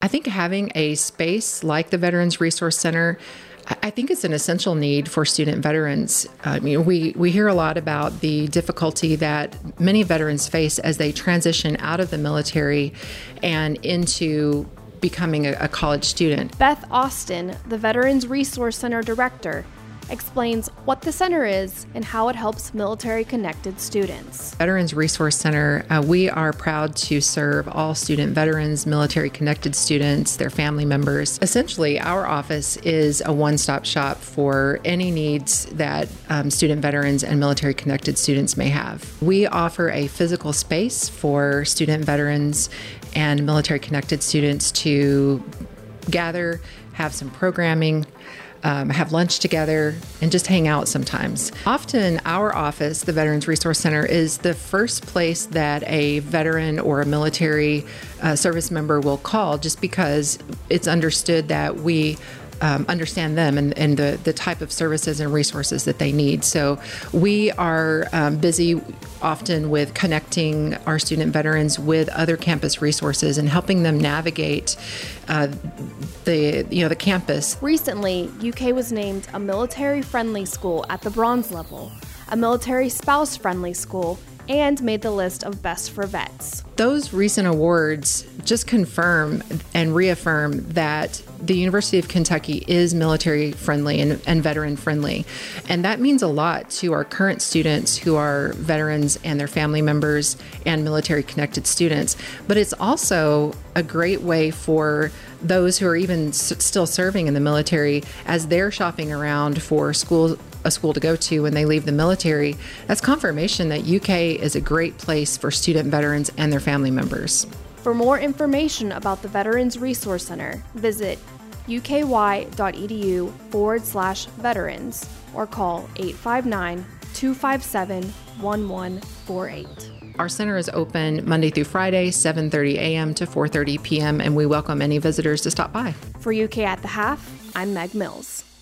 I think having a space like the Veterans Resource Center, I think it's an essential need for student veterans. I mean, we hear a lot about the difficulty that many veterans face as they transition out of the military and into becoming a college student. Beth Austin, the Veterans Resource Center director, explains what the center is and how it helps military-connected students. Veterans Resource Center, we are proud to serve all student veterans, military-connected students, their family members. Essentially, our office is a one-stop shop for any needs that student veterans and military-connected students may have. We offer a physical space for student veterans and military-connected students to gather, have some programming, have lunch together, and just hang out sometimes. Often our office, the Veterans Resource Center, is the first place that a veteran or a military service member will call, just because it's understood that we understand them and the type of services and resources that they need. So we are busy often with connecting our student veterans with other campus resources and helping them navigate the campus. Recently, UK was named a military-friendly school at the bronze level, a military spouse-friendly school, and made the list of Best for Vets. Those recent awards just confirm and reaffirm that the University of Kentucky is military friendly and veteran friendly. And that means a lot to our current students who are veterans and their family members and military connected students. But it's also a great way for those who are even still serving in the military, as they're shopping around for a school to go to when they leave the military. That's confirmation that UK is a great place for student veterans and their family members. For more information about the Veterans Resource Center, visit uky.edu/veterans or call 859-257-1148. Our center is open Monday through Friday, 7:30 a.m. to 4:30 p.m., and we welcome any visitors to stop by. For UK at the Half, I'm Meg Mills.